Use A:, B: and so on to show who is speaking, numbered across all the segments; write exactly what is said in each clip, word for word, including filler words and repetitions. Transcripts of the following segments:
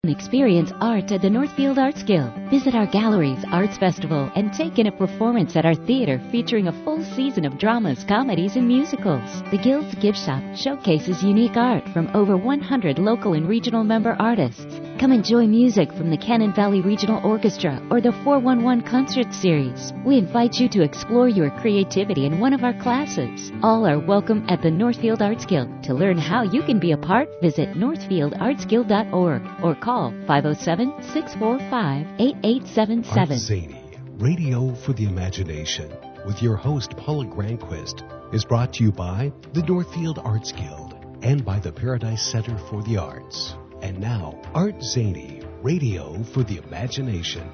A: Experience art at the Northfield Arts Guild. Visit our galleries, arts festival, and take in a performance at our theater featuring a full season of dramas, comedies, and musicals. The Guild's gift shop showcases unique art from over one hundred local and regional member artists. Come enjoy music from the Cannon Valley Regional Orchestra or the four one one Concert Series. We invite you to explore your creativity in one of our classes. All are welcome at the Northfield Arts Guild. To learn how you can be a part, visit northfield arts guild dot org or call five oh seven, six four five, eight eight seven seven.
B: Art Zany, Radio for the Imagination, with your host Paula Granquist, is brought to you by the Northfield Arts Guild and by the Paradise Center for the Arts. And now, Art Zany, Radio for the Imagination.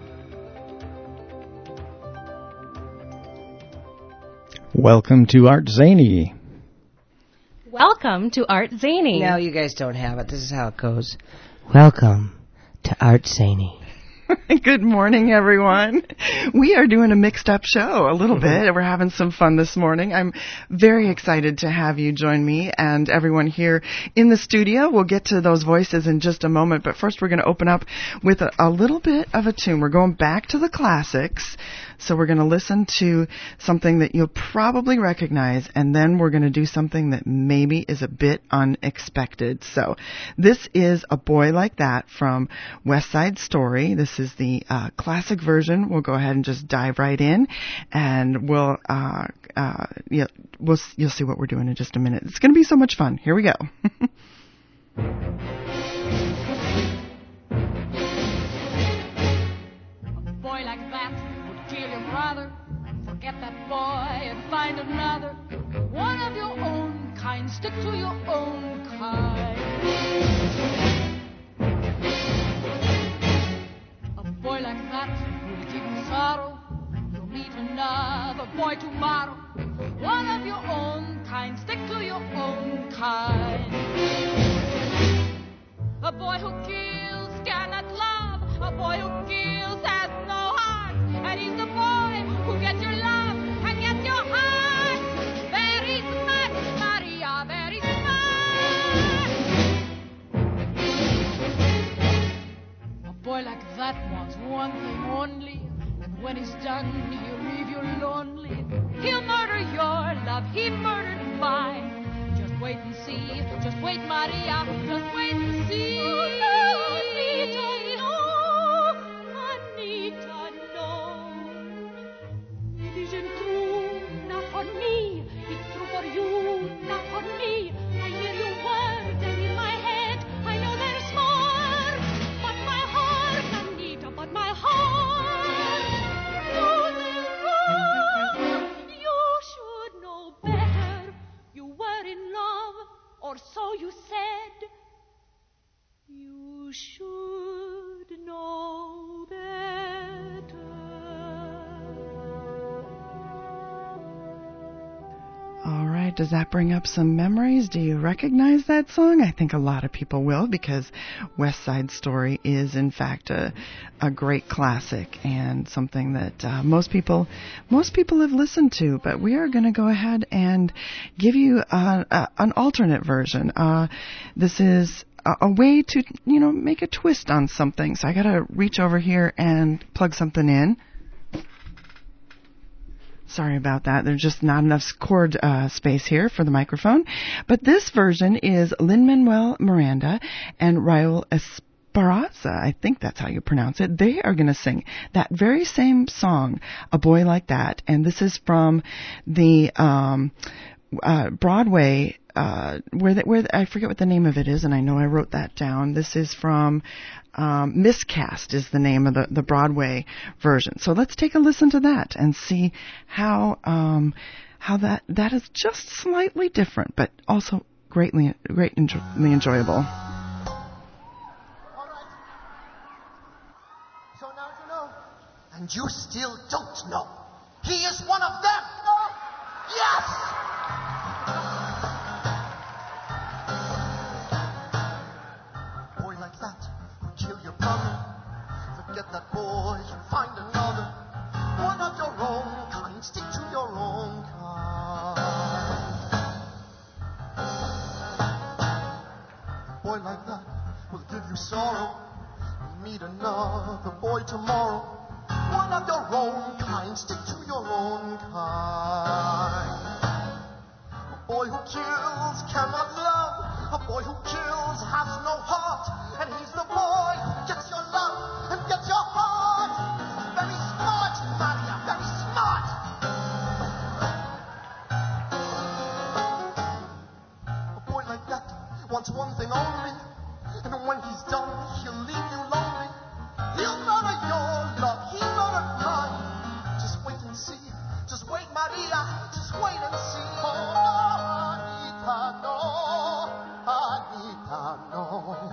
C: Welcome to Art Zany.
D: Welcome to Art Zany.
E: No, you guys don't have it. This is how it goes. Welcome to Art Zany.
F: Good morning, everyone. We are doing a mixed up show a little bit. We're having some fun this morning. I'm very excited to have you join me and everyone here in the studio. We'll get to those voices in just a moment, but first we're going to open up with a, a little bit of a tune. We're going back to the classics. So we're going to listen to something that you'll probably recognize, and then we're going to do something that maybe is a bit unexpected. So this is A Boy Like That from West Side Story. This is the uh, classic version. We'll go ahead and just dive right in, and we'll, uh, uh, yeah, we'll you'll see what we're doing in just a minute. It's going to be so much fun. Here we go.
G: A boy like that would kill your brother. Forget that boy and find another. One of your own kind. Stick to your own kind. A boy like that will give you sorrow. You'll meet another boy tomorrow. One of your own kind. Stick to your own kind. A boy who kills cannot love. A boy who kills has no heart. And he's the boy who gets your love and gets your heart. Very smart, Maria, very smart. A boy like that wants one thing only. And when he's done, he'll leave you lonely. He'll murder your love, he murdered mine. Just wait and see, just wait, Maria, just wait and see. Oh, Anita, no, Anita, no. It isn't true, not for me. It's true for you, not for me. I hear your words and in my head I know there's more. But my heart, Anita, but my heart knows it wrong. You should know better. You were in love, or so you said. You should know better.
F: All right, does that bring up some memories? Do you recognize that song? I think a lot of people will, because West Side Story is, in fact, a, a great classic and something that uh, most people most people have listened to. But we are going to go ahead and give you a, a, an alternate version. Uh, this is a, a way to, you know, make a twist on something. So I got to reach over here and plug something in. Sorry about that. There's just not enough cord uh, space here for the microphone. But this version is Lin-Manuel Miranda and Raul Esparza. I think that's how you pronounce it. They are going to sing that very same song, A Boy Like That. And this is from the um, uh, Broadway, uh, where, the, where the, I forget what the name of it is, and I know I wrote that down. This is from Um, Miscast is the name of the, the Broadway version. So let's take a listen to that and see how um, how that that is just slightly different, but also greatly greatly enjoy- enjoyable.
H: All right. So now you know, and you still don't know. He is one of them. No. Yes. Boy like that. Kill your brother, forget that boy, you'll find another. One of your own kind, stick to your own kind. A boy like that will give you sorrow. meet another boy tomorrow, one of your own kind, stick to your own kind. A boy who kills cannot love, a boy who kills has no heart, and he's the boy who gets your love and gets your heart. Very smart, Maria, very smart. A boy like that wants one thing only, and when he's done, he'll leave you lonely. He'll murder your love, he'll murder mine. Just wait and see, just wait, Maria, just wait and see. Oh, Anita, no, Anita, no.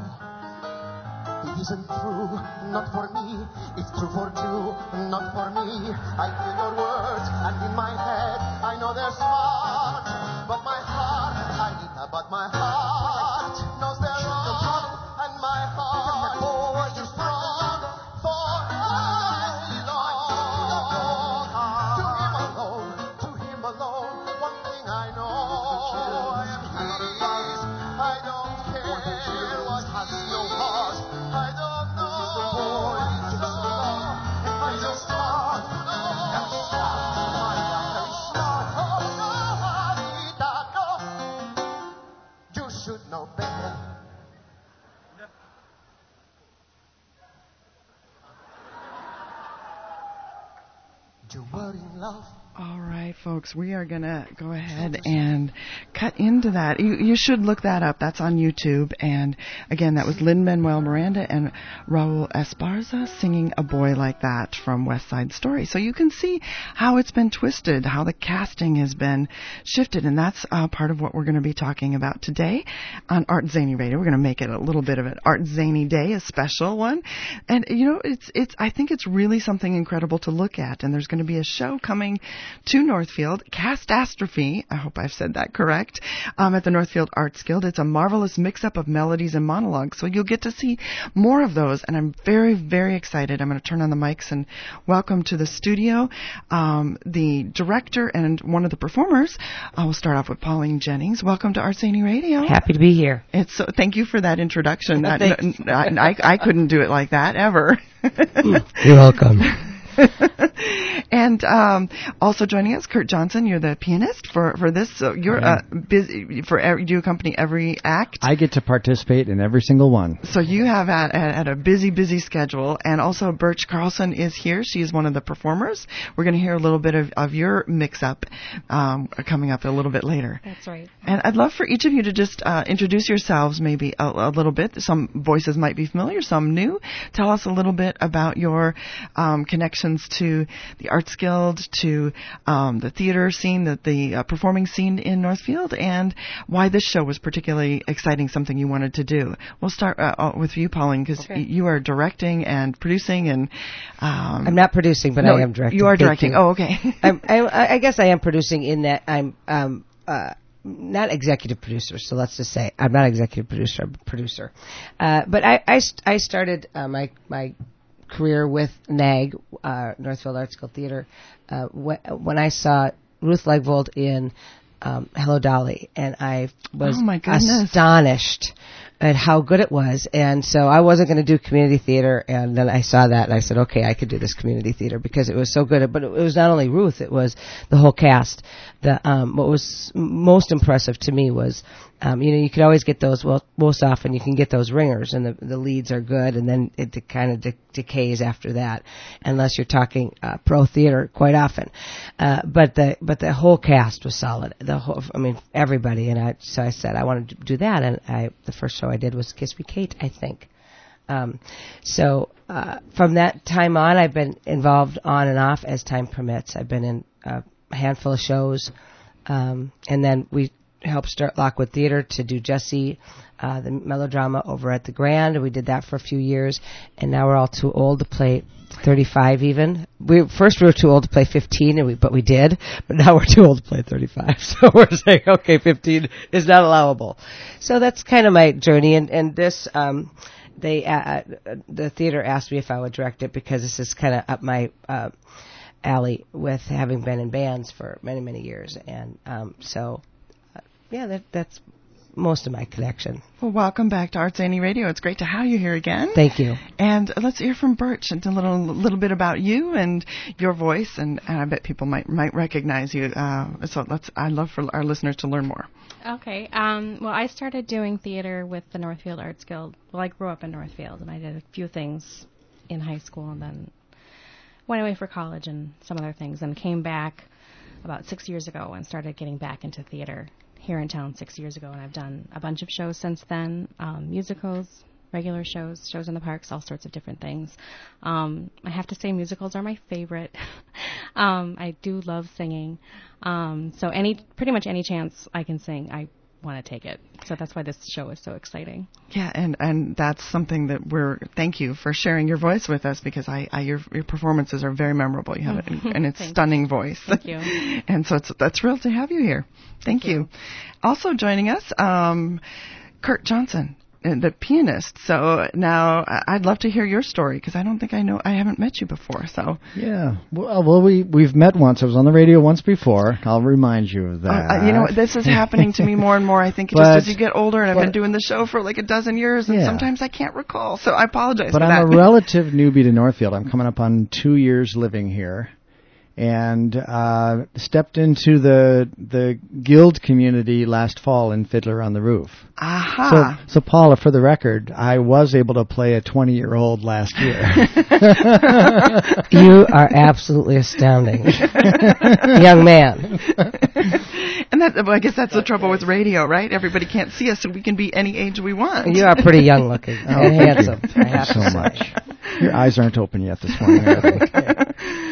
H: It isn't true, not for me. It's true for two, not for me. I hear your words, and in my head, I know they're smart. But my heart, Anita, but my heart knows they're wrong. And my heart is strong for I belong. To him alone, to him alone, one thing I know. And please, I don't care what has no heart. I don't know. I just know. I just smart. Very smart. Very smart. Oh, no, Anita, no. You should know better. You were in love.
F: All right, folks, we are going to go ahead and cut into that. You, you should look that up. That's on YouTube. And again, that was Lin-Manuel Miranda and Raul Esparza singing A Boy Like That from West Side Story. So you can see how it's been twisted, how the casting has been shifted. And that's uh, part of what we're going to be talking about today on Art Zany Radio. We're going to make it a little bit of an Art Zany Day, a special one. And, you know, it's it's. I think it's really something incredible to look at. And there's going to be a show coming to Northfield, Castastrophe, I hope I've said that correct, um, at the Northfield Arts Guild. It's a marvelous mix-up of melodies and monologues, so you'll get to see more of those, and I'm very, very excited. I'm going to turn on the mics and welcome to the studio um, the director and one of the performers. I will start off with Pauline Jennings. Welcome to Art Zany Radio.
E: Happy to be here.
F: It's so, thank you for that introduction. That, I, I, I couldn't do it like that, ever.
E: You're welcome.
F: And um, also joining us, Kurt Johnson. You're the pianist for, for this. So you're uh, busy for every, do you accompany every act?
C: I get to participate in every single one.
F: So you have had, had a busy, busy schedule. And also Birch Carlson is here. She's one of the performers. We're going to hear a little bit of, of your mix-up um, coming up a little bit later.
D: That's right.
F: And I'd love for each of you to just uh, introduce yourselves maybe a, a little bit. Some voices might be familiar, some new. Tell us a little bit about your um, connections to the Arts Guild, to um, the theater scene, the, the uh, performing scene in Northfield, and why this show was particularly exciting, something you wanted to do. We'll start uh, with you, Pauline, because okay. y- you are directing and producing. and um,
E: I'm not producing, but
F: no,
E: I am directing.
F: You are directing. Oh, okay.
E: I'm, I, I guess I am producing in that I'm um, uh, not executive producer, so let's just say I'm not executive producer, I'm producer. Uh, but I, I, I started uh, my my career with NAG, uh, Northfield Arts Guild Theater, uh, wh- when I saw Ruth Legvold in um, Hello Dolly, and I was
F: oh my goodness.
E: astonished at how good it was. And so I wasn't going to do community theater, and then I saw that, and I said, okay, I could do this community theater because it was so good. But it was not only Ruth, it was the whole cast. The um, what was most impressive to me was, um, you know, you could always get those, well, most often you can get those ringers, and the, the leads are good, and then it de- kind of de- decays after that, unless you're talking uh, pro theater quite often. Uh, but the but the whole cast was solid. The whole, I mean, everybody. And I so I said I wanted to do that, and I the first show I did was Kiss Me Kate, I think. Um, so uh, from that time on, I've been involved on and off as time permits. I've been in uh, a handful of shows, um, and then we helped start Lockwood Theater to do Jessie, uh, the melodrama over at the Grand. We did that for a few years, and now we're all too old to play thirty-five even. We first we were too old to play fifteen, and we, but we did. But now we're too old to play thirty-five. So we're saying, okay, fifteen is not allowable. So that's kind of my journey. And and this, um, they uh, the theater asked me if I would direct it because this is kind of up my uh, alley with having been in bands for many many years, and um, so uh, yeah, that that's most of my connection.
F: Well, welcome back to Art Zany Radio. It's great to have you here again.
E: Thank you.
F: And let's hear from Birch and a little little bit about you and your voice, and, and I bet people might might recognize you. Uh, so let's. I'd love for our listeners to learn more.
D: Okay. Um, well, I started doing theater with the Northfield Arts Guild. Well, I grew up in Northfield, and I did a few things in high school, and then went away for college and some other things, and came back about six years ago and started getting back into theater here in town six years ago, and I've done a bunch of shows since then, um, musicals, regular shows, shows in the parks, all sorts of different things. Um, I have to say musicals are my favorite. um, I do love singing. Um, so any, pretty much any chance I can sing, I want to take it. So that's why this show is so exciting.
F: Yeah, and, and that's something that we're, thank you for sharing your voice with us, because I, I your, your performances are very memorable. You have an, an it's stunning voice.
D: Thank you.
F: And so it's, that's thrilled to have you here. Thank, thank you. you. Also joining us, um, Kurt Johnson, the pianist. So now I'd love to hear your story, because I don't think I know, I haven't met you before. So
C: yeah, well, well we we've met once. I was on the radio once before. I'll remind you of that.
F: Uh, you know, this is happening to me more and more. I think
C: but,
F: just as you get older, and I've
C: but,
F: been doing the show for like a dozen years, and
C: yeah.
F: sometimes I can't recall. So I apologize.
C: But
F: for
C: I'm
F: that.
C: a relative newbie to Northfield. I'm coming up on two years living here. And uh, stepped into the the guild community last fall in Fiddler on the Roof.
F: Aha!
C: So, so Paula, for the record, I was able to play a twenty-year-old last year.
E: You are absolutely astounding, young man.
F: And that, well, I guess that's the trouble with radio, right? Everybody can't see us, so we can be any age we want.
E: You are pretty young looking
C: Oh,
E: and
C: thank
E: handsome.
C: you.
E: I have
C: so
E: to say.
C: much. Your eyes aren't open yet this morning, are they?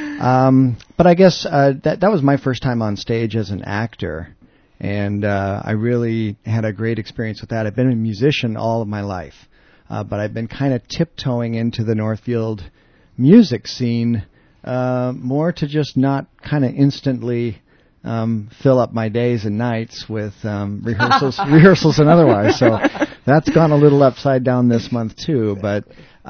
C: Um, but I guess uh, that that was my first time on stage as an actor, and uh, I really had a great experience with that. I've been a musician all of my life, uh, but I've been kind of tiptoeing into the Northfield music scene uh, more to just not kind of instantly um, fill up my days and nights with um, rehearsals, rehearsals and otherwise. So that's gone a little upside down this month too, but.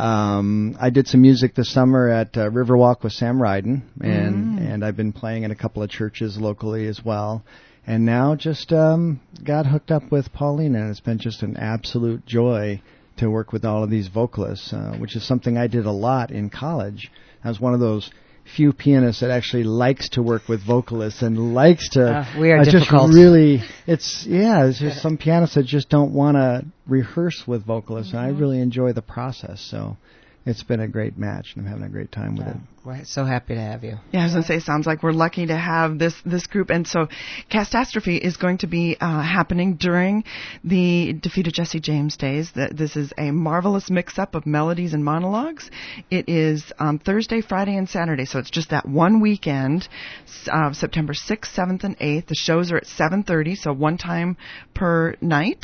C: Um, I did some music this summer at uh, Riverwalk with Sam Ryden, and
F: Mm.
C: and I've been playing in a couple of churches locally as well. And now just um, got hooked up with Pauline, and it's been just an absolute joy to work with all of these vocalists, uh, which is something I did a lot in college. I was one of those few pianists that actually likes to work with vocalists and likes to
E: Uh, we are
C: uh, just
E: difficult.
C: really it's yeah it's just some pianists that just don't want to rehearse with vocalists, and I really enjoy the process. So it's been a great match, and I'm having a great time with it.
E: We're so happy to have you.
F: Yeah, I was going to say, sounds like we're lucky to have this this group. And so Catastrophe is going to be uh, happening during the Defeat of Jesse James days. That This is a marvelous mix-up of melodies and monologues. It is um, Thursday, Friday, and Saturday, so it's just that one weekend, uh, September sixth, seventh, and eighth. The shows are at seven thirty, so one time per night.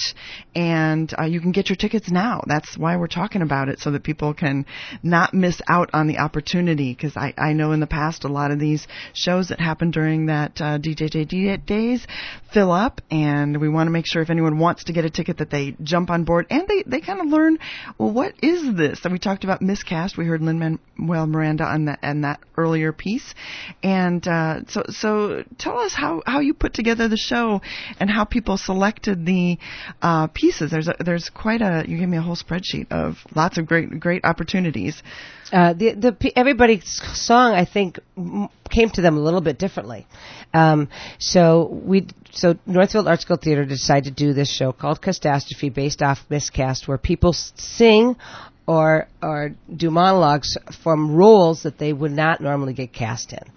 F: And uh, you can get your tickets now. That's why we're talking about it, so that people can not miss out on the opportunity, because I, I know in the past a lot of these shows that happen during that uh, D J J D days fill up, and we want to make sure if anyone wants to get a ticket that they jump on board, and they, they kind of learn, well, what is this? And we talked about miscast. We heard Lin-Manuel Miranda on that, on that earlier piece. And uh, so so tell us how, how you put together the show and how people selected the uh, pieces. There's a, there's quite a, you gave me a whole spreadsheet of lots of great great opportunities.
E: Uh, the the everybody's song, I think, m- came to them a little bit differently. Um, so we so Northfield Arts Guild Theater decided to do this show called Catastrophe, based off Miscast, where people s- sing or or do monologues from roles that they would not normally get cast in.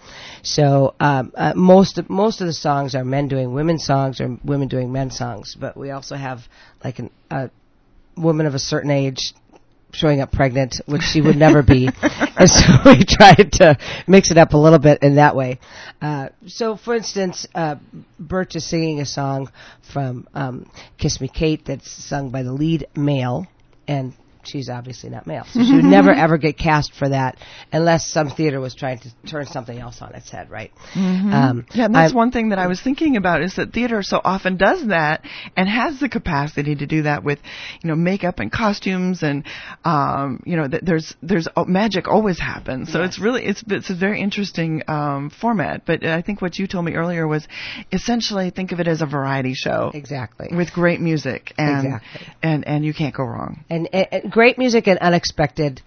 E: So um, uh, most of, most of the songs are men doing women songs or women doing men songs, but we also have like an, a woman of a certain age showing up pregnant, which she would never be. And so we tried to mix it up a little bit in that way. Uh, so, for instance, uh, Birch is singing a song from um, Kiss Me Kate that's sung by the lead male, and she's obviously not male. So she would never ever get cast for that unless some theater was trying to turn something else on its head, right?
F: Mm-hmm. Um, yeah, and that's I'm, one thing that I was thinking about is that theater so often does that and has the capacity to do that with, you know, makeup and costumes and, um, you know, th- there's there's oh, magic always happens. So yes. it's really it's it's a very interesting um, format. But I think what you told me earlier was essentially think of it as a variety show.
E: Exactly.
F: With great music and
E: exactly.
F: and and you can't go wrong.
E: And, and great music and unexpected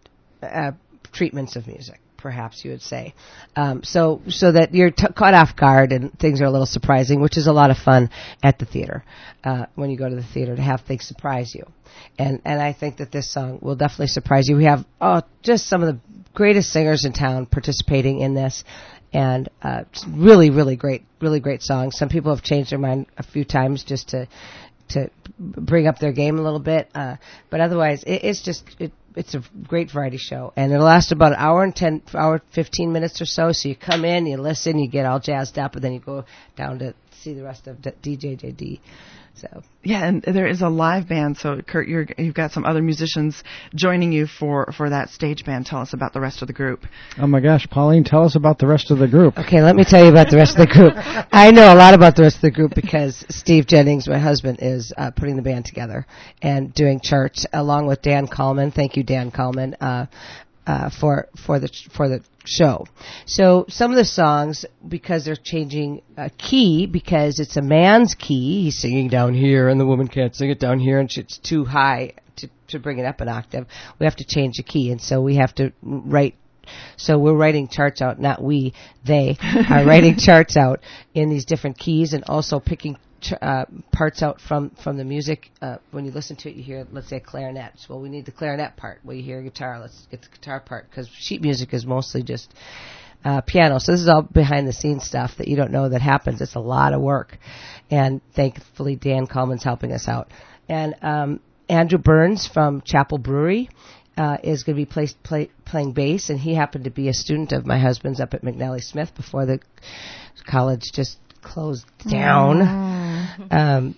E: uh, treatments of music, perhaps you would say. Um, so so that you're t- caught off guard and things are a little surprising, which is a lot of fun at the theater, uh, when you go to the theater, to have things surprise you. And and I think that this song will definitely surprise you. We have oh, just some of the greatest singers in town participating in this. And uh, it's really, really great, really great songs. Some people have changed their mind a few times just to to bring up their game a little bit. Uh, but otherwise, it, it's just it, it's a great variety show, and it'll last about an hour and ten, hour fifteen minutes or so. So you come in, you listen, you get all jazzed up, and then you go down to see the rest of D J J D. So
F: yeah, and there is a live band. So Kurt, you're, you've got some other musicians joining you for, for that stage band. Tell us about the rest of the group.
C: Oh my gosh, Pauline, tell us about the rest of the group.
E: Okay, let me tell you about the rest of the group. I know a lot about the rest of the group because Steve Jennings, my husband, is uh, putting the band together and doing church along with Dan Coleman. Thank you, Dan Coleman, uh, uh, for for the for the show. So some of the songs, because they're changing uh, key, because it's a man's key, he's singing down here and the woman can't sing it down here and it's too high to, to bring it up an octave, we have to change the key, and so we have to write. So we're writing charts out, not we, they are writing charts out in these different keys, and also picking ch- uh, parts out from, from the music. Uh, when you listen to it, you hear, let's say, clarinet. So, well, we need the clarinet part. Well, you hear a guitar, let's get the guitar part, because sheet music is mostly just uh, piano. So this is all behind-the-scenes stuff that you don't know that happens. It's a lot of work, and thankfully Dan Coleman's helping us out. And um, Andrew Burns from Chapel Brewery Uh, is going to be placed, play, playing bass, and he happened to be a student of my husband's up at McNally Smith before the college just closed down. Mm. Um,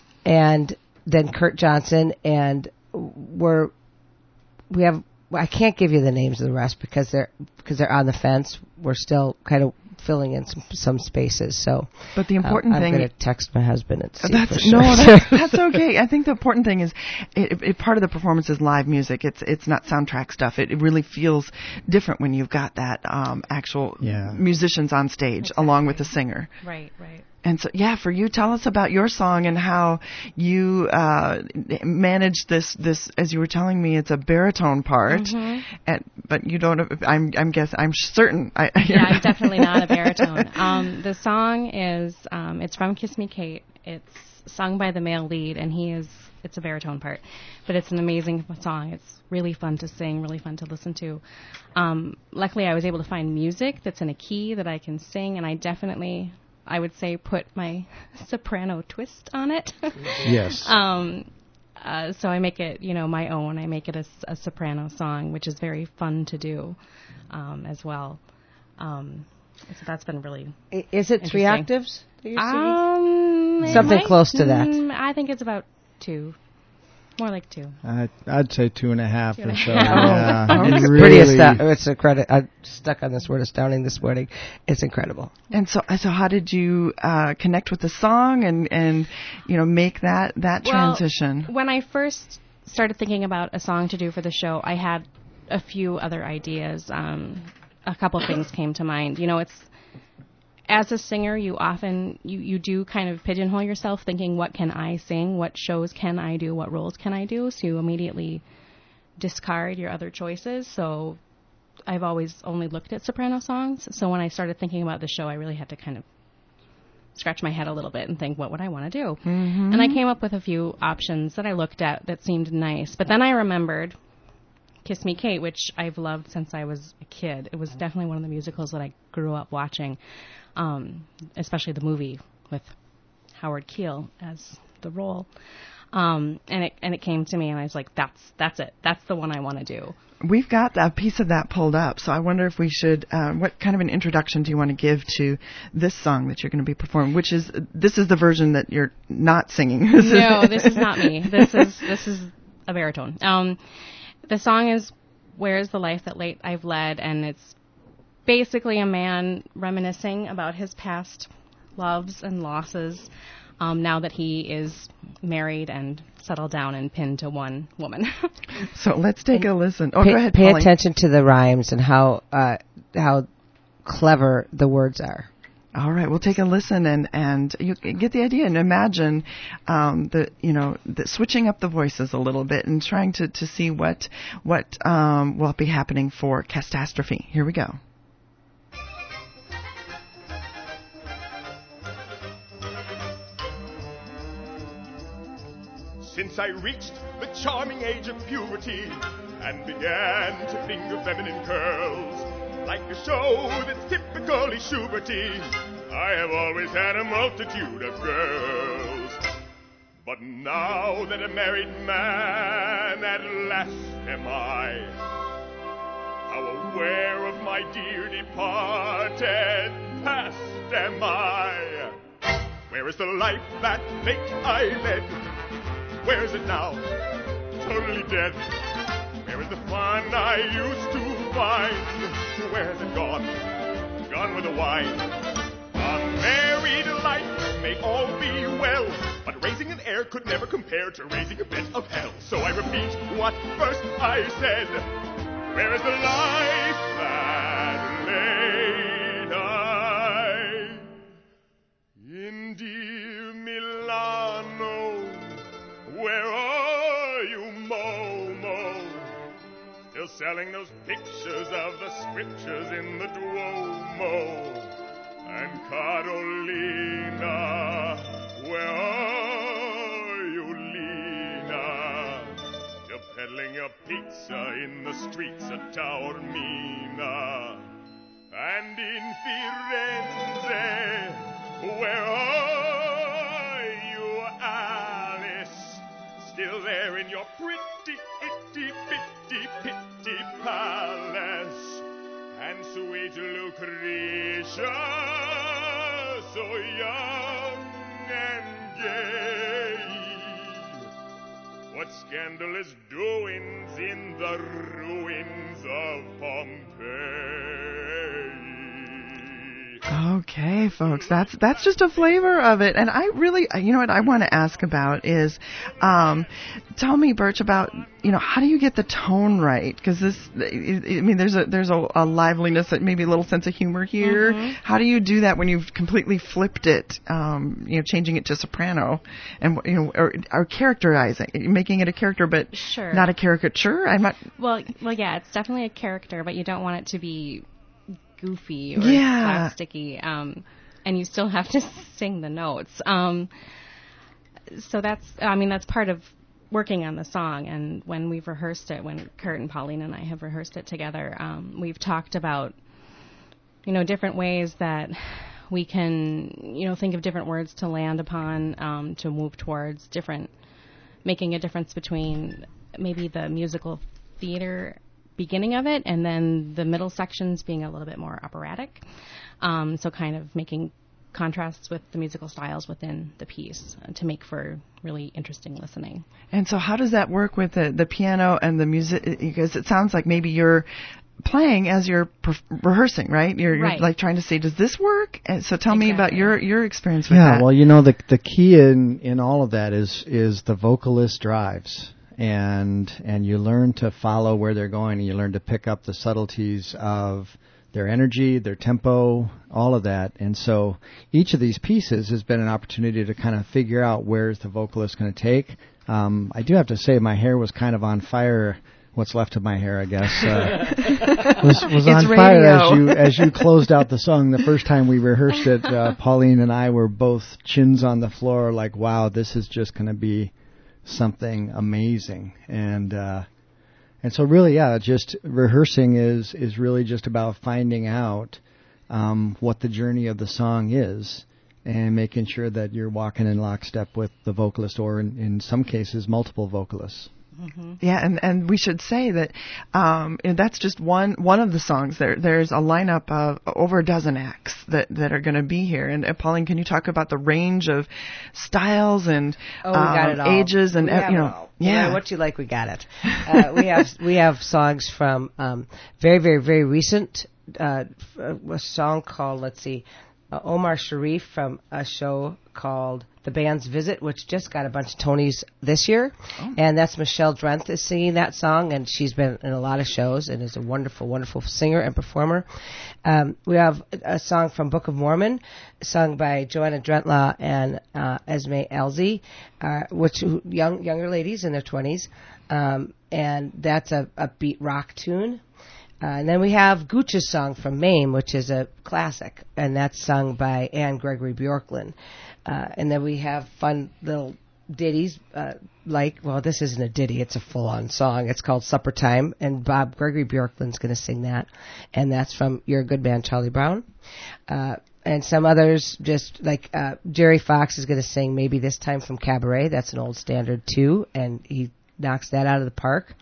E: and then Kurt Johnson, and we're we have I can't give you the names of the rest because they're because they're on the fence. We're still kind of filling in some, some spaces. So,
F: but the important
E: uh,
F: thing,
E: I'm going to text my husband and see
F: that's,
E: for sure.
F: No, that's, that's okay. I think the important thing is, it, it, part of the performance is live music. It's it's not soundtrack stuff. It, it really feels different when you've got that um, actual
C: yeah.
F: musicians on stage exactly. along with the singer.
D: Right, right.
F: And so, yeah, for you, tell us about your song and how you uh, managed this. This, as you were telling me, it's a baritone part,
D: mm-hmm.
F: and, but you don't. I'm, I'm guess. I'm certain. I,
D: yeah, I'm definitely not a baritone. Um, the song is. Um, it's from Kiss Me Kate. It's sung by the male lead, and he is. It's a baritone part, but it's an amazing song. It's really fun to sing, really fun to listen to. Um, luckily, I was able to find music that's in a key that I can sing, and I definitely. I would say put my soprano twist on it.
C: Yes.
D: Um, uh, so I make it, you know, my own. I make it a, a soprano song, which is very fun to do um, as well. Um, so that's been really
E: Is it three octaves that you're
D: singing? Um,
E: Something
D: might,
E: close to that.
D: Mm, I think it's about two. More like two.
C: I, I'd say two and a half
D: two
C: or
D: and
C: so.
D: half.
C: Yeah.
E: Oh,
C: It's
E: it's
C: really
E: pretty astounding. It's incredible. I'm stuck on this word astounding this morning. It's incredible.
F: And so, so how did you uh, connect with the song and, and you know make that that
D: well,
F: transition?
D: When I first started thinking about a song to do for the show, I had a few other ideas. Um, a couple things came to mind. You know, it's as a singer, you often, you, you do kind of pigeonhole yourself thinking, what can I sing? What shows can I do? What roles can I do? So you immediately discard your other choices. So I've always only looked at soprano songs. So when I started thinking about the show, I really had to kind of scratch my head a little bit and think, what would I want to do?
F: Mm-hmm.
D: And I came up with a few options that I looked at that seemed nice. But then I remembered Kiss Me Kate, which I've loved since I was a kid. It was definitely one of the musicals that I grew up watching. Um, especially the movie with Howard Keel as the role, um, and it and it came to me, and I was like, "That's that's it. That's the one I want to do."
F: We've got a piece of that pulled up, so I wonder if we should. Uh, what kind of an introduction do you want to give to this song that you're going to be performing? Which is this is the version that you're not singing.
D: No, this is not me. This is this is a baritone. Um, the song is "Where's the Life That Late I've Led," and it's basically a man reminiscing about his past loves and losses. Um, now that he is married and settled down and pinned to one woman.
F: So let's take
E: and
F: a listen. Oh,
E: pay,
F: go ahead,
E: Pay
F: Pauline.
E: attention to the rhymes and how uh, how clever the words are.
F: All right, we'll take a listen and and you get the idea and imagine um, the you know the switching up the voices a little bit and trying to, to see what what um, will be happening for Catastrophe. Here we go.
I: Since I reached the charming age of puberty and began to finger feminine curls, like a show that's typically Schuberty, I have always had a multitude of girls. But now that a married man, at last am I, how aware of my dear departed past am I. Where is the life that late I led? Where is it now? Totally dead. Where is the fun I used to find? Where has it gone? Gone with the wine. A married life may all be well, but raising an heir could never compare to raising a bit of hell. So I repeat what first I said. Where is the life that late I in dear Milano? Where are you, Momo? Still selling those pictures of the scriptures in the Duomo. And Carolina, where are you, Lina? Still peddling your pizza in the streets of Taormina. And in Firenze, where are you, Alice? Still there in your pretty, itty, bitty, pitty palace. And sweet Lucretia, so young and gay. What scandalous doings in the ruins of Pompeii.
F: Okay, folks, that's that's just a flavor of it. And I really, you know what I want to ask about is, um, tell me, Birch, about, you know, how do you get the tone right? Because this, I mean, there's a there's a, a liveliness, maybe a little sense of humor here.
D: Mm-hmm.
F: How do you do that when you've completely flipped it, um, you know, changing it to soprano, and you know, or, or characterizing, making it a character, but
D: Sure.
F: not a caricature? I'm not.
D: Well, well, yeah, it's definitely a character, but you don't want it to be goofy or
F: Yeah.
D: slapsticky, um, and you still have to sing the notes. Um, so that's, I mean, that's part of working on the song. And when we've rehearsed it, when Kurt and Pauline and I have rehearsed it together, um, we've talked about, you know, different ways that we can, you know, think of different words to land upon, um, to move towards different, making a difference between maybe the musical theater beginning of it and then the middle sections being a little bit more operatic. Um, so kind of making contrasts with the musical styles within the piece uh, to make for really interesting listening.
F: And so how does that work with the, the piano and the music? Because it sounds like maybe you're playing as you're per- rehearsing, right? You're, you're
D: Right.
F: like trying to say, does this work? And so tell
D: Exactly.
F: me about your, your experience with
C: Yeah,
F: that.
C: well, you know, the the key in, in all of that is is the vocalist drives. And and you learn to follow where they're going, and you learn to pick up the subtleties of their energy, their tempo, all of that. And so each of these pieces has been an opportunity to kind of figure out where's the vocalist going to take. Um, I do have to say my hair was kind of on fire. What's left of my hair, I guess, uh, was was
F: It's
C: on fire
F: radio.
C: as you as you closed out the song. The first time we rehearsed it, uh, Pauline and I were both chins on the floor, like, "Wow, this is just going to be something amazing." And uh, and so really, yeah, just rehearsing is is really just about finding out um, what the journey of the song is, and making sure that you're walking in lockstep with the vocalist, or in, in some cases, multiple vocalists.
F: Mm-hmm. Yeah, and, and we should say that um, that's just one one of the songs. There there's a lineup of over a dozen acts that, that are going to be here. And uh, Pauline, can you talk about the range of styles and
E: oh, we got
F: um,
E: it all.
F: ages and
E: we have
F: you know
E: it all.
F: yeah,
E: no matter what you like, we got it. Uh, we have we have songs from um, very very very recent. Uh, a song called let's see, uh, Omar Sharif from a show called The Band's Visit, which just got a bunch of Tonys this year. Oh. And that's Michelle Drenth is singing that song, and she's been in a lot of shows and is a wonderful, wonderful singer and performer. Um, we have a song from Book of Mormon, sung by Joanna Drentlaw and uh, Esme Elzy, uh, which young younger ladies in their twenties, um, and that's a, a beat rock tune. Uh, and then we have Gooch's song from Mame, which is a classic, and that's sung by Anne Gregory Bjorklund. Uh, and then we have fun little ditties, uh, like, well, this isn't a ditty, it's a full-on song. It's called Supper Time, and Bob Gregory Bjorklund's going to sing that. And that's from You're a Good Man, Charlie Brown. Uh, and some others, just like uh, Jerry Fox is going to sing Maybe This Time from Cabaret. That's an old standard, too, and he knocks that out of the park.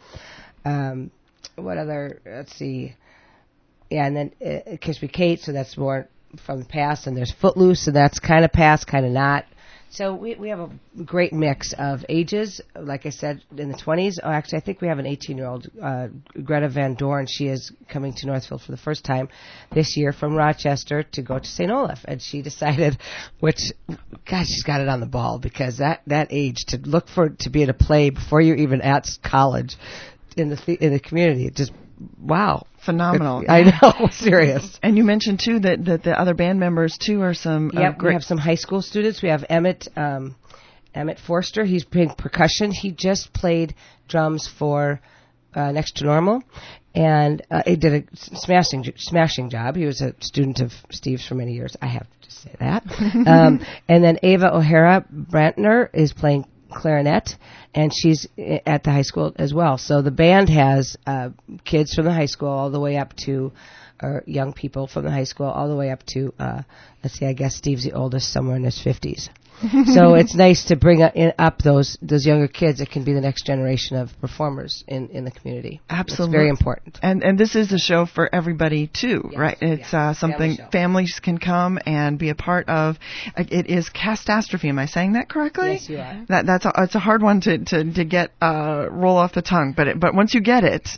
E: Um, what other, let's see, yeah, and then uh, Kiss Me Kate, so that's more from the past, and there's Footloose, and that's kind of past, kind of not. So we we have a great mix of ages. Like I said, in the twenties. Oh, actually, I think we have an eighteen-year-old, uh, Greta Van Dorn. She is coming to Northfield for the first time this year from Rochester to go to Saint Olaf, and she decided, which, gosh, she's got it on the ball, because that that age to look for to be at a play before you're even at college in the in the community, it just wow.
F: Phenomenal.
E: I know, serious.
F: And you mentioned, too, that, that the other band members, too, are some...
E: Yep,
F: uh, great.
E: We have some high school students. We have Emmett um, Emmett Forster. He's playing percussion. He just played drums for uh, Next to Normal, and uh, he did a smashing smashing job. He was a student of Steve's for many years. I have to say that. um, and then Ava O'Hara Brantner is playing clarinet, and she's at the high school as well. So the band has uh, kids from the high school all the way up to, or young people from the high school all the way up to, uh, let's see, I guess Steve's the oldest, somewhere in his fifties. So it's nice to bring up those those younger kids that can be the next generation of performers in, in the community.
F: Absolutely.
E: It's very important.
F: And and this is a show for everybody, too,
E: yes,
F: right? It's
E: yeah.
F: uh, something
E: Family
F: families can come and be a part of. It is Castastrophe. Am I saying that correctly?
E: Yes, you are.
F: That, that's a, it's a hard one to, to, to get uh, roll off the tongue, but it, but once you get it,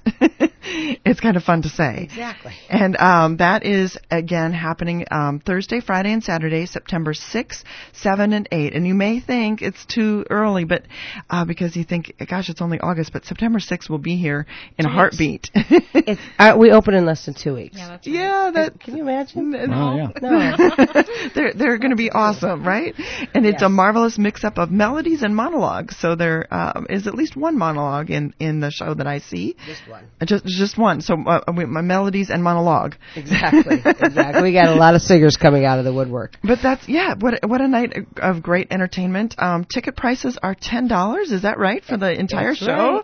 F: it's kind of fun to say.
E: Exactly.
F: And um, that is, again, happening um, Thursday, Friday, and Saturday, September sixth, seventh, and eighth. And you may think it's too early, but uh, because you think, gosh, it's only August, but September sixth will be here in
E: two
F: a heartbeat.
E: it's, uh, we open in less than two weeks.
D: Yeah, that's right.
F: Yeah, that.
E: Can you imagine?
C: Oh, yeah.
E: No.
F: they're they're going to be awesome, right? And it's
E: Yes.
F: a marvelous mix-up of melodies and monologues. So there um, is at least one monologue in, in the show that I see.
E: Just one.
F: Uh, Just just one. So uh, we, my melodies and monologue.
E: Exactly. Exactly. We got a lot of singers coming out of the woodwork.
F: But that's yeah. What what a night of great entertainment. Um, ticket prices are ten dollars. Is that right for the entire
E: That's
F: show?
E: right.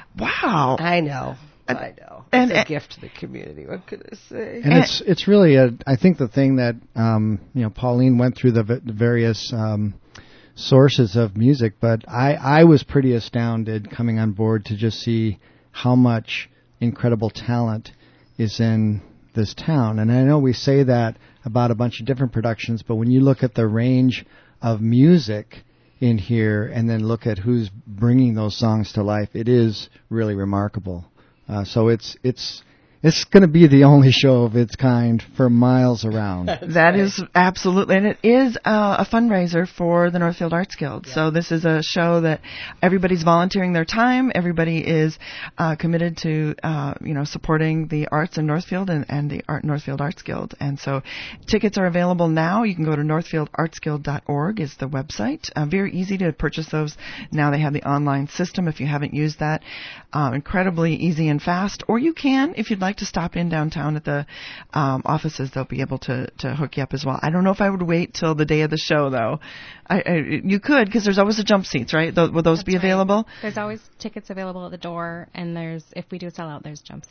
F: Wow.
E: I know. I know.
F: And-
E: It's a
F: and-
E: gift to the community. What could I say?
C: And it's it's really a I think the thing that um, you know Pauline went through the, v- the various um, sources of music, but I I was pretty astounded coming on board to just see how much incredible talent is in this town. And I know we say that about a bunch of different productions, but when you look at the range of music in here and then look at who's bringing those songs to life, it is really remarkable. Uh, so it's it's it's going to be the only show of its kind for miles around.
F: That is absolutely, and it is uh, a fundraiser for the Northfield Arts Guild. Yeah. So this is a show that everybody's volunteering their time. Everybody is uh, committed to, uh, you know, supporting the arts in Northfield and, and the Art Northfield Arts Guild. And so tickets are available now. You can go to northfield arts guild dot org is the website. Uh, very easy to purchase those. Now they have the online system if you haven't used that. Um, incredibly easy and fast. Or you can, if you'd like to stop in downtown at the um, offices, they'll be able to, to hook you up as well. I don't know if I would wait till the day of the show, though. I, I, you could, because there's always the jump seats, right? Th- will those
D: That's
F: be
D: right.
F: available?
D: There's always tickets available at the door, and there's if we do sell out, there's jump seats.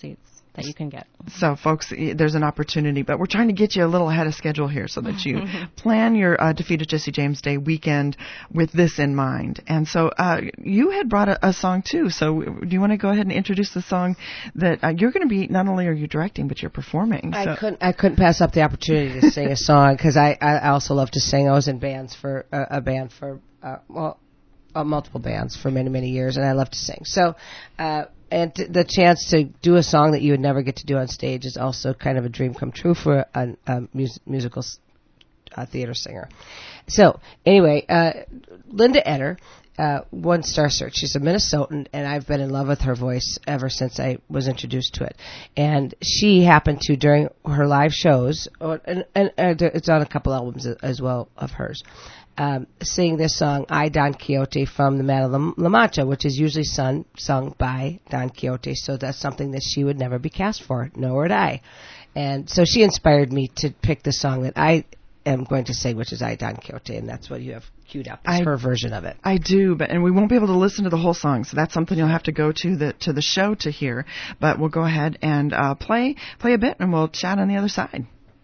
D: that you can get.
F: So, folks, there's an opportunity, but we're trying to get you a little ahead of schedule here so that you plan your uh, Defeated Jesse James Day weekend with this in mind. And so uh, you had brought a, a song, too. So do you want to go ahead and introduce the song that uh, you're going to be, not only are you directing, but you're performing? So.
E: I couldn't I couldn't pass up the opportunity to sing a song because I, I also love to sing. I was in bands for, uh, a band for, uh, well, uh, multiple bands for many, many years, and I love to sing. So, uh, And t- the chance to do a song that you would never get to do on stage is also kind of a dream come true for a, a mus- musical uh, theater singer. So, anyway, uh, Linda Eder, uh, won Star Search. She's a Minnesotan, and I've been in love with her voice ever since I was introduced to it. And she happened to, during her live shows, or, and, and, and it's on a couple albums as well of hers, Um, sing this song, I, Don Quixote, from the Man of La, La Mancha, which is usually sung, sung by Don Quixote. So that's something that she would never be cast for, nor would I. And so she inspired me to pick the song that I am going to sing, which is I, Don Quixote, and that's what you have queued up. It's
F: I,
E: her version of it.
F: I do, but and we won't be able to listen to the whole song, so that's something you'll have to go to the to the show to hear. But we'll go ahead and uh, play play a bit, and we'll chat on the other side.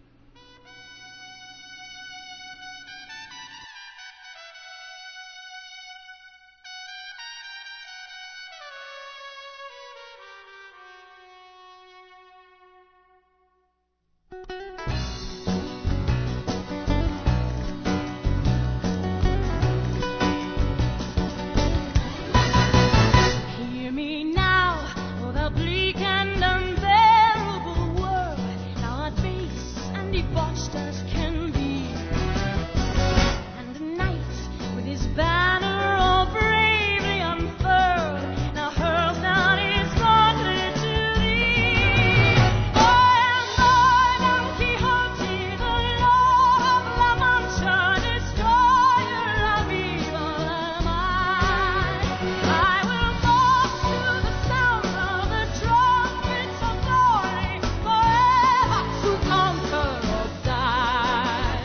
G: Hear me now, oh, the bleak and unbearable world, now at base and debauched as can be. And a knight with his banner all bravely unfurled, now hurls down his gauntlet to thee. I am Don Quixote, the Lord of La Mancha, destroyer of evil am I. I will march to the sound of the trumpets of glory, forever to conquer or die.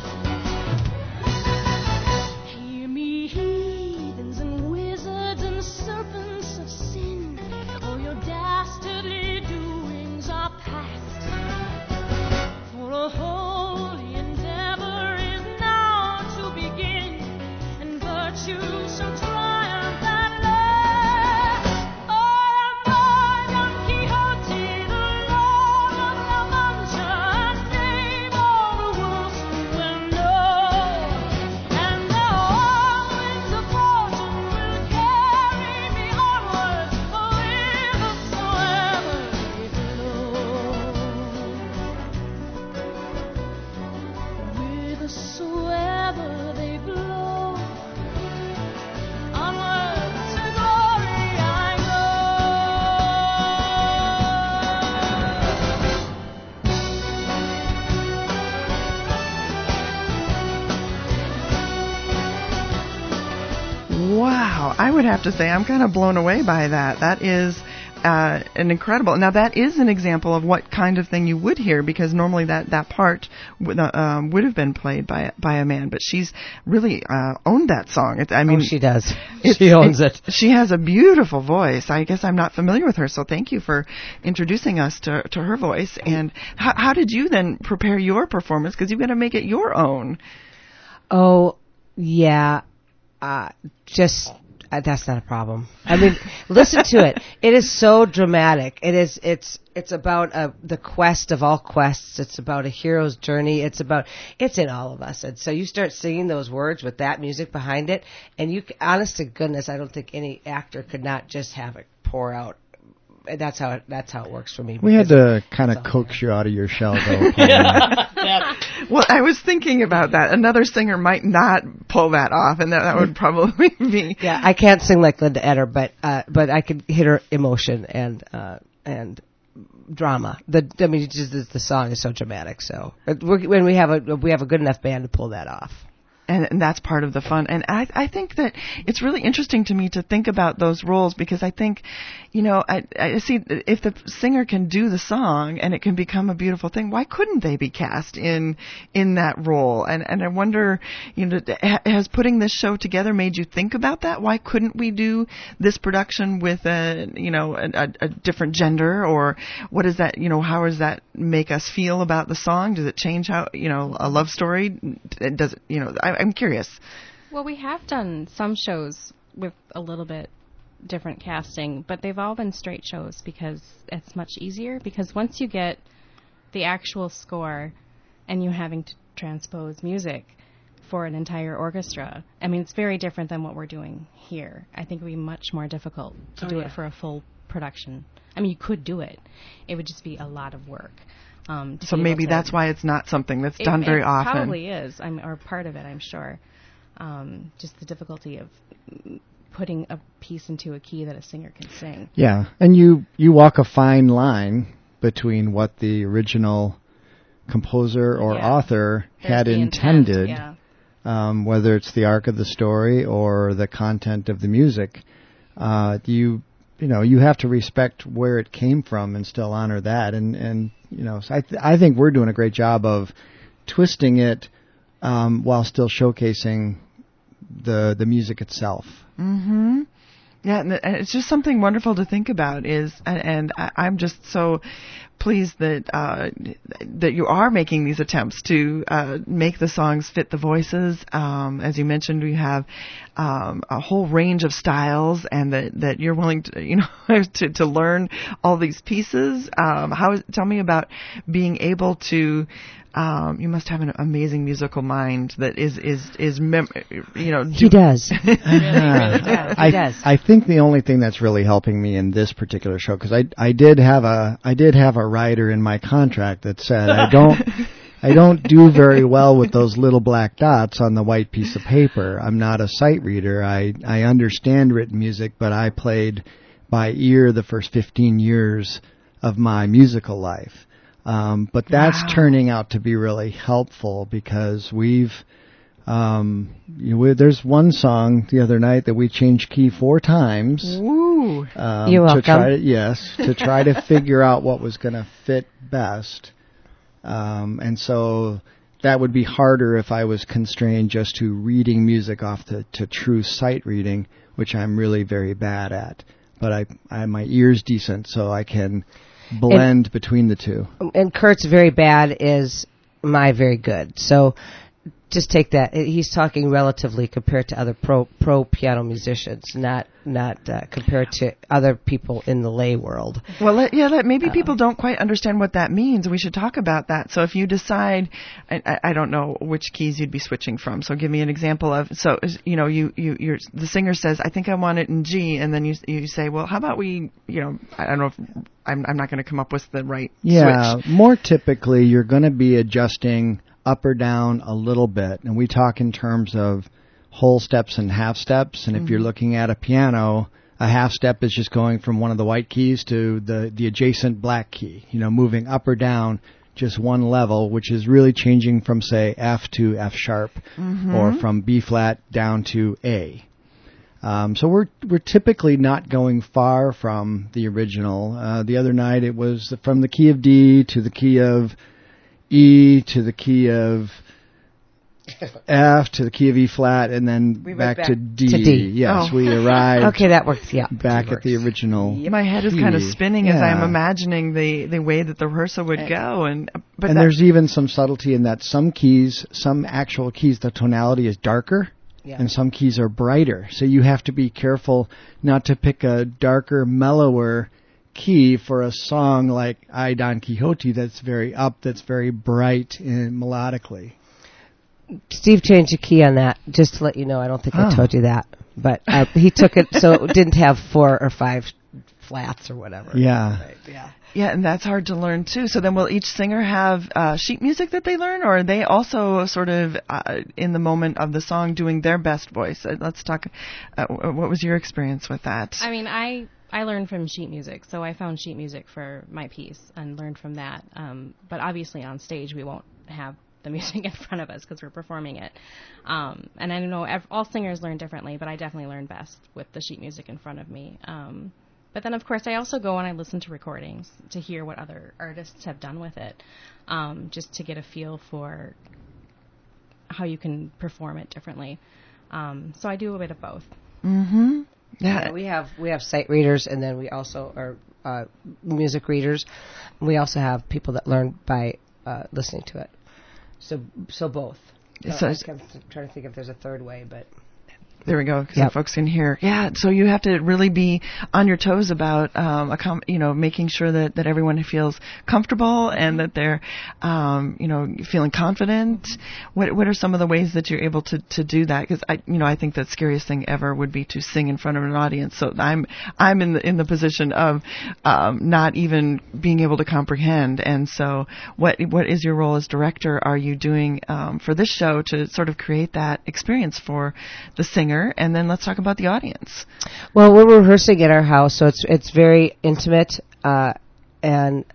G: Hear me, heathens and wizards and serpents of sin, all your dastardly doings are past. For a holy endeavor is now to begin, and virtue shall triumph at last. I am Don Quixote, the Lord of La Mancha, a name all the world soon will know. And now winds of fortune will carry me onwards, whithersoever they blow. Whithersoever they blow, onward to glory I
F: Wow, I would have to say I'm kind of blown away by that. That is uh, an incredible. Now that is an example of what kind of thing you would hear, because normally that that part would, uh, um, would have been played by by a man, but she's really uh, owned that song. It, I mean,
E: Oh, she does.
F: it's-
E: She owns it.
F: She has a beautiful voice. I guess I'm not familiar with her, so thank you for introducing us to to her voice. And how, how did you then prepare your performance? Because you've got to make it your own.
E: Oh, yeah. Uh, just, uh, that's not a problem. I mean, listen to it. It is so dramatic. It is, it's, it's about uh, the quest of all quests. It's about a hero's journey. It's about, it's in all of us. And so you start singing those words with that music behind it, and you, honest to goodness, I don't think any actor could not just have it pour out. That's how it, that's how it works for me.
C: We had
E: because
C: to kind of
E: it's all
C: coax
E: there.
C: you out of your shell, though. Paula.
F: Well, I was thinking about that. Another singer might not pull that off, and that, that would probably be.
E: Yeah, I can't sing like Linda Eder, but uh, but I can hit her emotion and uh, and drama. The I mean, just the, the song is so dramatic. So uh, we're, when we have a we have a good enough band to pull that off.
F: And, and that's part of the fun. And I, I think that it's really interesting to me to think about those roles, because I think, you know, I, I see if the singer can do the song and it can become a beautiful thing, why couldn't they be cast in in that role? And and I wonder, you know, has putting this show together made you think about that? Why couldn't we do this production with a, you know, a, a, a different gender? Or what does that, you know, how does that make us feel about the song? Does it change how, you know, a love story? Does it, you know, I, I'm curious.
D: Well, we have done some shows with a little bit different casting, but they've all been straight shows because it's much easier. Because once you get the actual score and you having to transpose music for an entire orchestra, I mean, it's very different than what we're doing here. I think it would be much more difficult to
E: oh,
D: do
E: yeah.
D: it for a full production. I mean, you could do it. It would just be a lot of work. Um,
F: so maybe that's why it's not something that's done
D: it,
F: very
D: it
F: often.
D: Probably is, I'm, or part of it, I'm sure. Um, just the difficulty of putting a piece into a key that a singer can sing.
C: Yeah, and you, you walk a fine line between what the original composer or
D: yeah.
C: author
D: There's
C: had
D: the
C: intended,
D: intent, yeah.
C: um, whether it's the arc of the story or the content of the music. Uh, you you know you have to respect where it came from and still honor that. And and you know so I th- I think we're doing a great job of twisting it um, while still showcasing the the music itself.
F: Mm-hmm. Yeah, and it's just something wonderful to think about. Is and, and I, I'm just so pleased that uh, that you are making these attempts to uh, make the songs fit the voices. Um, as you mentioned, we have um, a whole range of styles, and that, that you're willing to, you know, to, to learn all these pieces. Um, how? Tell me about being able to. Um, you must have an amazing musical mind that is is is mem- you know.
E: He does.
D: really, really does.
C: I,
E: He does.
C: I think the only thing that's really helping me in this particular show, because I I did have a I did have a writer in my contract that said I don't I don't do very well with those little black dots on the white piece of paper. I'm not a sight reader. I I understand written music, but I played by ear the first fifteen years of my musical life. Um, but that's
F: Wow.
C: turning out to be really helpful because we've, um, you know, we, there's one song the other night that we changed key four times.
F: Ooh.
C: Um,
E: You're
C: to
E: welcome.
C: try to, yes, to try to figure out what was going to fit best. Um, and so that would be harder if I was constrained just to reading music off the, to true sight reading, which I'm really very bad at. But I, I my ear's decent, so I can blend and, between the two.
E: And Kurt's very bad is my very good. So just take that. He's talking relatively compared to other pro pro piano musicians, not not uh, compared to other people in the lay world.
F: Well, let, yeah, let, maybe
E: Uh,
F: people don't quite understand what that means. We should talk about that. So if you decide, I, I, I don't know which keys you'd be switching from. So give me an example of. So you know, you you you're, the singer says, "I think I want it in G," and then you you say, "Well, how about we, you know, I don't know if I'm I'm not going to come up with the right
C: yeah,
F: switch."
C: More typically, you're going to be adjusting up or down a little bit, and we talk in terms of whole steps and half steps. And mm-hmm. if you're looking at a piano, a half step is just going from one of the white keys to the the adjacent black key, you know, moving up or down just one level, which is really changing from, say, F to F sharp, mm-hmm. or from B flat down to A. Um, so we're we're typically not going far from the original. Uh, the other night it was from the key of D to the key of E to the key of F to the key of E flat, and then
E: we
C: back,
E: back
C: to D.
E: To D.
C: Yes,
F: oh.
C: we arrived.
E: Okay, that works. Yeah,
C: back at the original.
F: My head is
C: key.
F: kind of spinning
C: yeah.
F: as I'm imagining the, the way that the rehearsal would go, and but
C: and
F: that,
C: there's even some subtlety in that. Some keys, some actual keys, the tonality is darker.
E: Yeah.
C: And some keys are brighter. So you have to be careful not to pick a darker, mellower key for a song like I, Don Quixote that's very up, that's very bright and melodically.
E: Steve changed the key on that, just to let you know. I don't think
C: Oh.
E: I told you that. But uh, he took it so it didn't have four or five flats or whatever.
C: Yeah.
E: Right, yeah.
F: Yeah, and that's hard to learn too. So then will each singer have uh, sheet music that they learn, or are they also sort of uh, in the moment of the song doing their best voice? Uh, let's talk, uh, what was your experience with that?
D: I mean, I, I learned from sheet music, so I found sheet music for my piece and learned from that. Um, but obviously on stage we won't have the music in front of us because we're performing it. Um, and I know ev- all singers learn differently, but I definitely learn best with the sheet music in front of me. Um, but then, of course, I also go and I listen to recordings to hear what other artists have done with it, um, just to get a feel for how you can perform it differently. Um, so I do a bit of both.
F: Mm-hmm. Yeah.
E: yeah, we have we have sight readers, and then we also are uh, music readers. We also have people that learn by uh, listening to it. So so both. So
F: So
E: I
F: it's-
E: kept trying to think if there's a third way, but
F: There we go, because
E: Yep.
F: folks can hear. Yeah, so you have to really be on your toes about, um, a com- you know, making sure that, that everyone feels comfortable and that they're, um, you know, feeling confident. What What are some of the ways that you're able to, to do that? Because I, you know, I think the scariest thing ever would be to sing in front of an audience. So I'm I'm in the in the position of um, not even being able to comprehend. And so, what what is your role as director? Are you doing um, for this show to sort of create that experience for the singer? And then let's talk about the audience.
E: well, we're rehearsing at our house, so it's it's very intimate, uh, and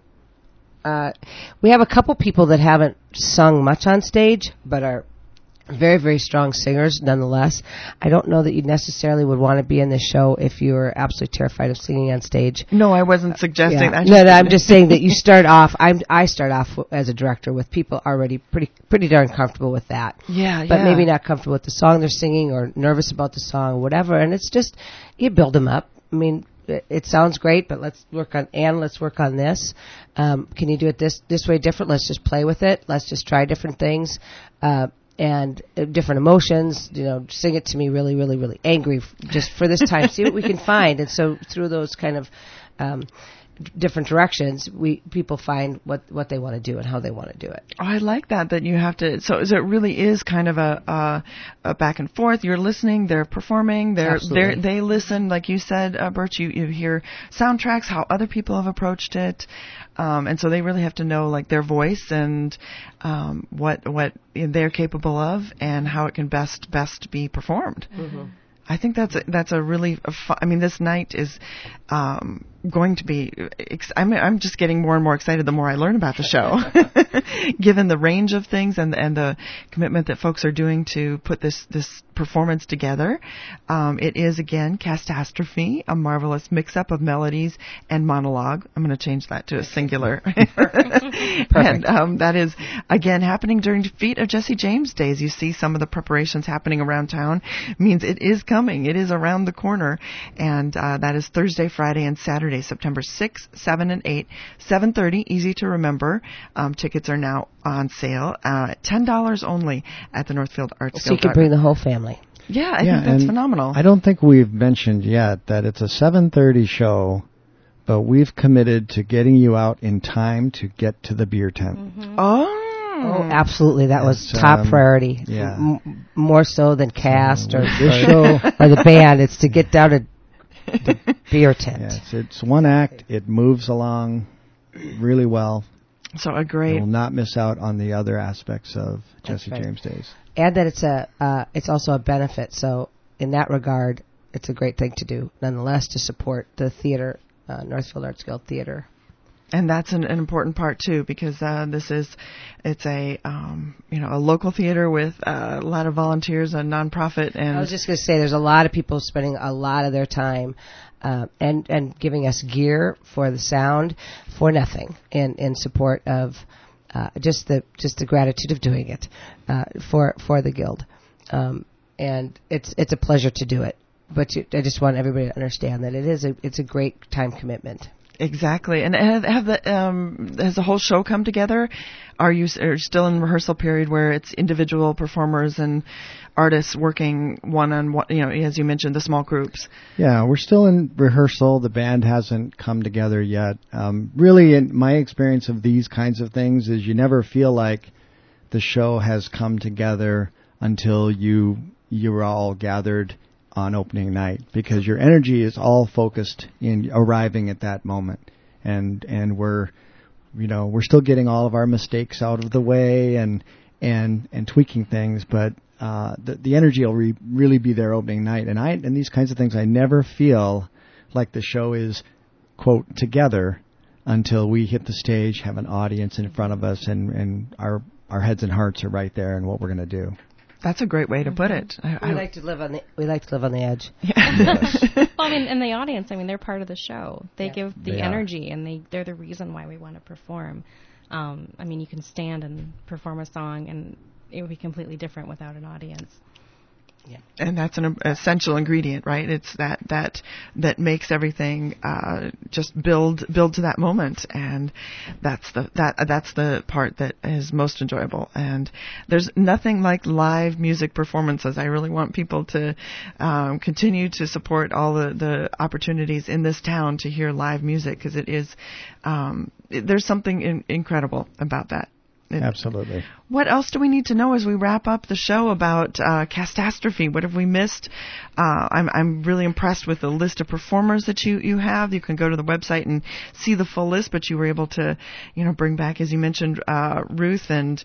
E: uh, we have a couple people that haven't sung much on stage, but are very, very strong singers nonetheless. I don't know that you necessarily would want to be in this show if you were absolutely terrified of singing on stage.
F: No, I wasn't suggesting
E: Yeah.
F: that.
E: No, no, I'm just saying that you start off. I'm I start off w- as a director with people already pretty pretty darn comfortable with that.
F: Yeah,
E: But
F: yeah.
E: maybe not comfortable with the song they're singing or nervous about the song or whatever. And it's just you build them up. I mean, it, it sounds great, but let's work on and let's work on this. Um, can you do it this this way different? Let's just play with it. Let's just try different things. Uh, and uh, different emotions, you know, sing it to me really, really, really angry f- just for this time. See what we can find. And so through those kind of um, d- different directions, we people find what, what they want to do and how they want to do it.
F: Oh, I like that, that you have to, so, so it really is kind of a, uh, a back and forth. You're listening, they're performing, they're, they're,
E: Absolutely.
F: they listen, like you said, uh, Bert, you, you hear soundtracks, how other people have approached it. Um, and so they really have to know, like, their voice and, um, what, what they're capable of and how it can best, best be performed.
E: Mm-hmm.
F: I think that's a, that's a really a fu- I mean, this night is um, going to be. Ex- I'm I'm just getting more and more excited the more I learn about the show, given the range of things and and the commitment that folks are doing to put this this performance together. Um, it is again Castastrophe, a marvelous mix-up of melodies and monologue. I'm going to change that to a singular. And um, that is again happening during Feet of Jesse James Days. You see some of the preparations happening around town. Means it is coming. It is around the corner, and uh, that is Thursday, Friday, and Saturday, September sixth, seventh, and eighth, seven thirty. Easy to remember. Um, tickets are now on sale uh, at ten dollars only at the Northfield Arts
E: So you
F: Guild.
E: can bring the whole family.
F: Yeah, I
C: Yeah,
F: think that's
C: and
F: phenomenal.
C: I don't think we've mentioned yet that it's a seven thirty show, but we've committed to getting you out in time to get to the beer tent.
F: Oh.
E: Oh, absolutely. That was
C: It's,
E: top
C: um,
E: priority.
C: yeah.
E: M- more so than cast or,
C: this
E: or,
C: show,
E: or the band. It's to get down to the beer tent.
C: yeah, it's, it's one act. It moves along really well.
F: So a
C: You
F: great.
C: will not miss out on the other aspects of
E: That's
C: Jesse
E: right.
C: James Days.
E: And that it's a uh, it's also a benefit. So in that regard, it's a great thing to do, nonetheless, to support the theater, uh, Northfield Arts Guild Theater.
F: And that's an, an important part too, because uh, this is, it's a um, you know a local theater with uh, a lot of volunteers, a nonprofit, and
E: I was just going to say, there's a lot of people spending a lot of their time uh, and and giving us gear for the sound for nothing, in in support of uh, just the just the gratitude of doing it uh, for for the guild, um, and it's it's a pleasure to do it. But you, I just want everybody to understand that it is a it's a great time commitment.
F: exactly. And have, have the um, has the whole show come together? Are you s- are you still in rehearsal period where it's individual performers and artists working one on one? You know, as you mentioned, the small groups.
C: Yeah, we're still in rehearsal. The band hasn't come together yet. Um, really, in my experience of these kinds of things is you never feel like the show has come together until you you're all gathered on opening night, because your energy is all focused in arriving at that moment, and and we're you know we're still getting all of our mistakes out of the way and and and tweaking things, but uh, the the energy will re- really be there opening night. And I and these kinds of things, I never feel like the show is quote together until we hit the stage, have an audience in front of us, and and our our heads and hearts are right there and what we're going to do.
F: That's a great way to put it. I,
E: we
F: I,
E: like to live on the we like to live on the edge.
F: Yeah.
C: Yes.
D: Well, I mean, and the audience, I mean, they're part of the show. They
E: Yeah.
D: give the
C: They are.
D: energy, and they they're the reason why we want to perform. Um, I mean, you can stand and perform a song, and it would be completely different without an audience.
F: And that's an essential ingredient, right? It's that that that makes everything uh, just build build to that moment, and that's the that that's the part that is most enjoyable. And there's nothing like live music performances. I really want people to um, continue to support all the, the opportunities in this town to hear live music, because it is um, it, there's something in, incredible about that. It,
C: Absolutely.
F: What else do we need to know as we wrap up the show about uh, Catastrophe? What have we missed? Uh, I'm I'm really impressed with the list of performers that you, you have. You can go to the website and see the full list, but you were able to, you know, bring back, as you mentioned, uh, Ruth and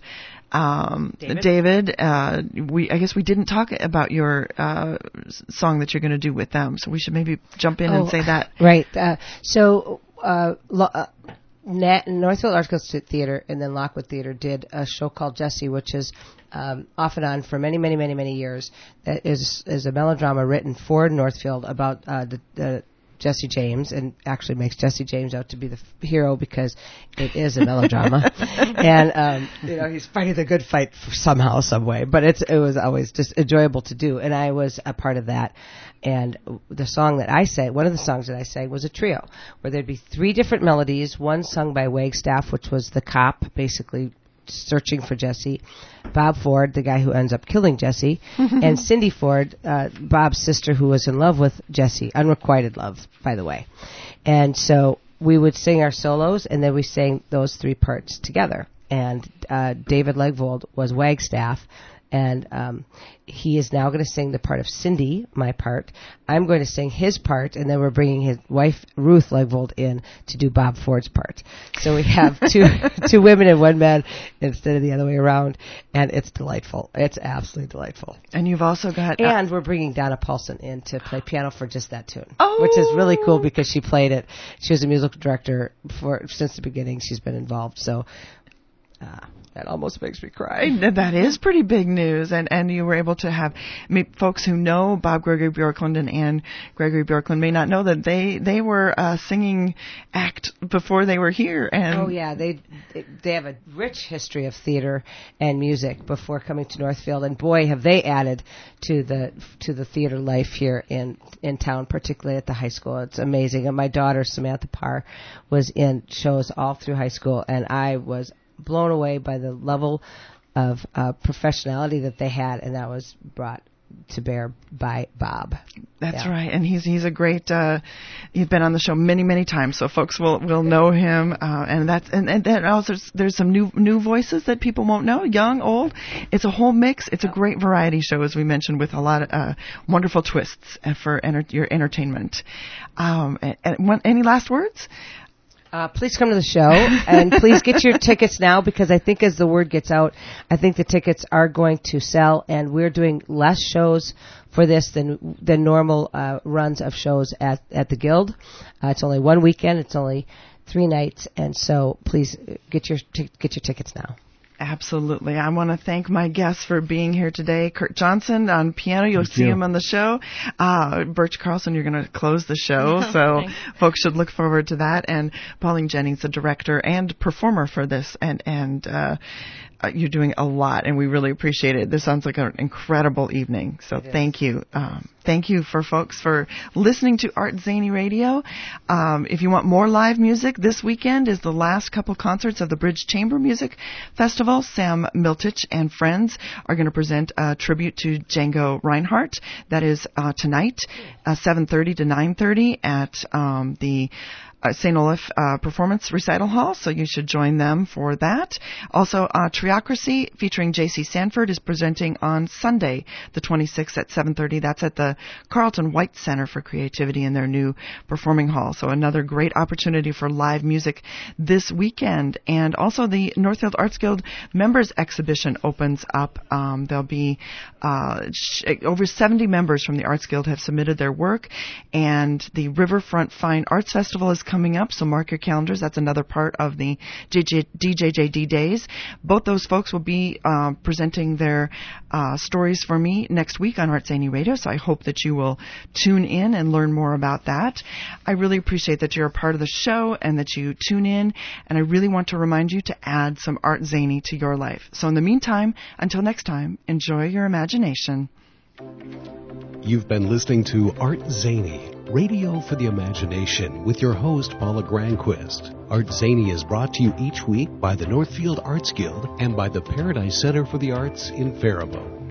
F: um,
E: David.
F: David. Uh, we I guess we didn't talk about your uh, song that you're going to do with them, so we should maybe jump in
E: Oh,
F: and say that.
E: Right. Uh, so. Uh, lo- uh, Nat- Northfield Arts Guild Theater and then Lockwood Theater did a show called Jessie, which is um, off and on for many, many, many, many years. That is is a melodrama written for Northfield about uh, the, the Jesse James, and actually makes Jesse James out to be the f- hero because it is a melodrama, and um, you know he's fighting the good fight somehow, some way. But it's it was always just enjoyable to do, and I was a part of that. And the song that I sang, one of the songs that I sang was a trio, where there'd be three different melodies, one sung by Wagstaff, which was the cop, basically searching for Jesse, Bob Ford, the guy who ends up killing Jesse, and Cindy Ford, uh, Bob's sister, who was in love with Jesse, unrequited love, by the way. And so we would sing our solos, and then we sang those three parts together. And uh, David Legvold was Wagstaff, and um, he is now going to sing the part of Cindy, my part. I'm going to sing his part, and then we're bringing his wife, Ruth Legvold, in to do Bob Ford's part. So we have two two women and one man instead of the other way around, and it's delightful. It's absolutely delightful.
F: And you've also got... Uh,
E: And we're bringing Donna Paulson in to play piano for just that tune,
F: Oh!
E: which is really cool because she played it. She was a musical director for since the beginning. She's been involved, so... Uh, that almost makes me cry.
F: That is pretty big news, and and you were able to have I mean, folks who know Bob Gregory Bjorklund and Anne Gregory Bjorklund may not know that they they were a singing act before they were here. And
E: oh yeah, they they have a rich history of theater and music before coming to Northfield, and boy have they added to the to the theater life here in in town, particularly at the high school. It's amazing. And my daughter Samantha Parr was in shows all through high school, and I was blown away by the level of uh, professionality that they had, and that was brought to bear by Bob.
F: That's
E: Yeah.
F: right, and he's he's a great. Uh, he's been on the show many many times, so folks will will know him. Uh, and that's and and then also there's, there's some new new voices that people won't know, young, old. It's a whole mix. It's a great variety show, as we mentioned, with a lot of uh, wonderful twists for enter- your entertainment. Um, and, and one, any last words?
E: Uh, please come to the show, and please get your tickets now, because I think as the word gets out, I think the tickets are going to sell, and we're doing less shows for this than than normal uh, runs of shows at, at the Guild. Uh, it's only one weekend. It's only three nights, and so please get your t- get your tickets now.
F: Absolutely. I want to thank my guests for being here today. Kurt Johnson on piano. You'll
C: Thank
F: see
C: you.
F: him on the show. Uh, Birch Carlson, you're going to close the show. So
D: Thanks.
F: folks should look forward to that. And Pauline Jennings, the director and performer for this. And, and, uh, uh, you're doing a lot, and we really appreciate it. This sounds like an incredible evening. So thank you. Um, thank you for folks for listening to Art Zany Radio. Um, if you want more live music, this weekend is the last couple concerts of the Bridge Chamber Music Festival. Sam Miltich and friends are going to present a tribute to Django Reinhardt. That is uh, tonight, uh, seven thirty to nine thirty at um, the Uh, Saint Olaf uh, Performance Recital Hall, so you should join them for that. Also, uh, Triocracy featuring J C Sanford is presenting on Sunday, the twenty-sixth at seven thirty. That's at the Carlton White Center for Creativity in their new performing hall. So another great opportunity for live music this weekend. And also the Northfield Arts Guild Members Exhibition opens up. Um, there'll be uh, sh- over seventy members from the Arts Guild have submitted their work, and the Riverfront Fine Arts Festival is coming coming up, so mark your calendars. That's another part of the D J J D Days. Both those folks will be uh, presenting their uh, stories for me next week on Art Zany Radio, so I hope that you will tune in and learn more about that. I really appreciate that you're a part of the show and that you tune in, and I really want to remind you to add some Art Zany to your life. So in the meantime, until next time, enjoy your imagination.
B: You've been listening to Art Zany, Radio for the Imagination, with your host, Paula Granquist. Art Zany is brought to you each week by the Northfield Arts Guild and by the Paradise Center for the Arts in Faribault.